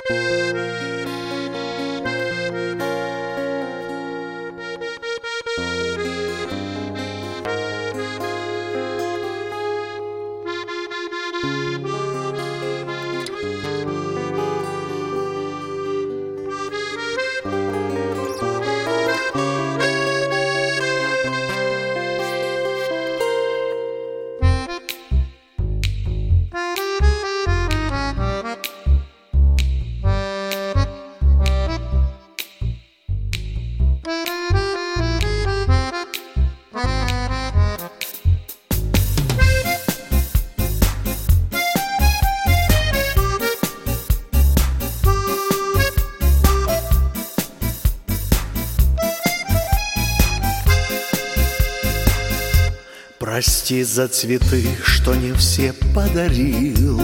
Прости за цветы, что не все подарил,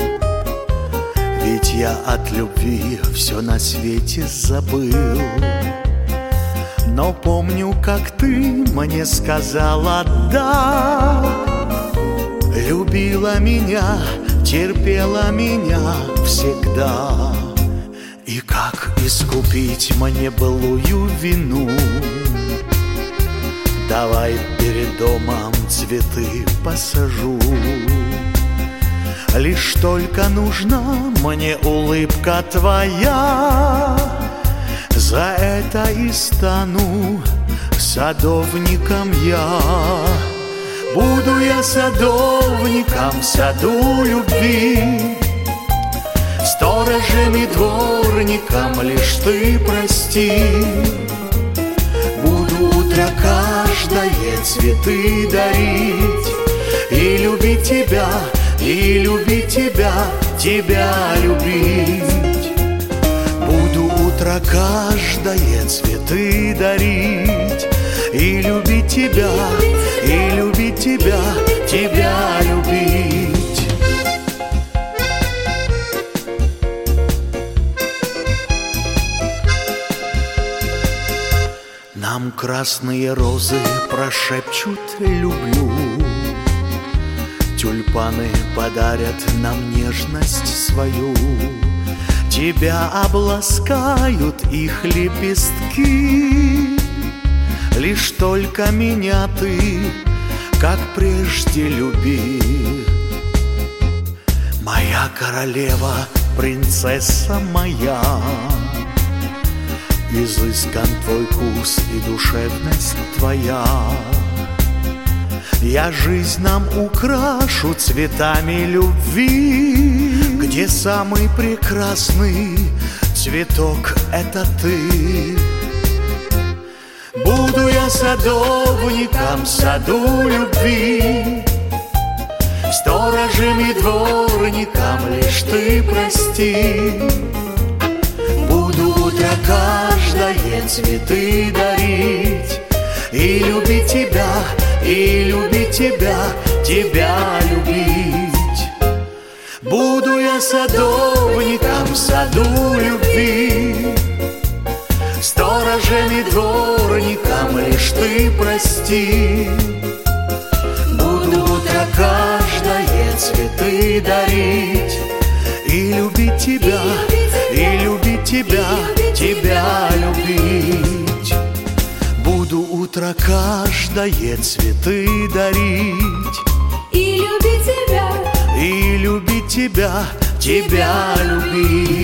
ведь я от любви все на свете забыл. Но помню, как ты мне сказала «да», любила меня, терпела меня всегда. И как искупить мне былую вину? Давай перед домом цветы посажу. Лишь только нужна мне улыбка твоя, за это и стану садовником я. Буду я садовником в саду любви, сторожем и дворником лишь ты прости. Буду утро каждое цветы дарить и любить тебя, и любить тебя, тебя любить. Буду утро каждое цветы дарить и любить тебя, и любить тебя, тебя любить. Нам красные розы прошепчут «люблю», тюльпаны подарят нам нежность свою, тебя обласкают их лепестки. Лишь только меня ты, как прежде, люби. Моя королева, принцесса моя, изыскан твой вкус и душевность твоя. Я жизнь нам украшу цветами любви, где самый прекрасный цветок — это ты. Буду я садовником в саду любви, сторожем и дворником лишь ты прости. Буду утро каждое цветы дарить и любить тебя, и любить тебя, тебя любить. Буду я садовником в саду любви, сторожем и дворником лишь ты прости. Буду утро каждое цветы дарить и любить тебя, и любить тебя, тебя любить. Буду утро каждое цветы дарить и любить тебя, и любить тебя, тебя любить.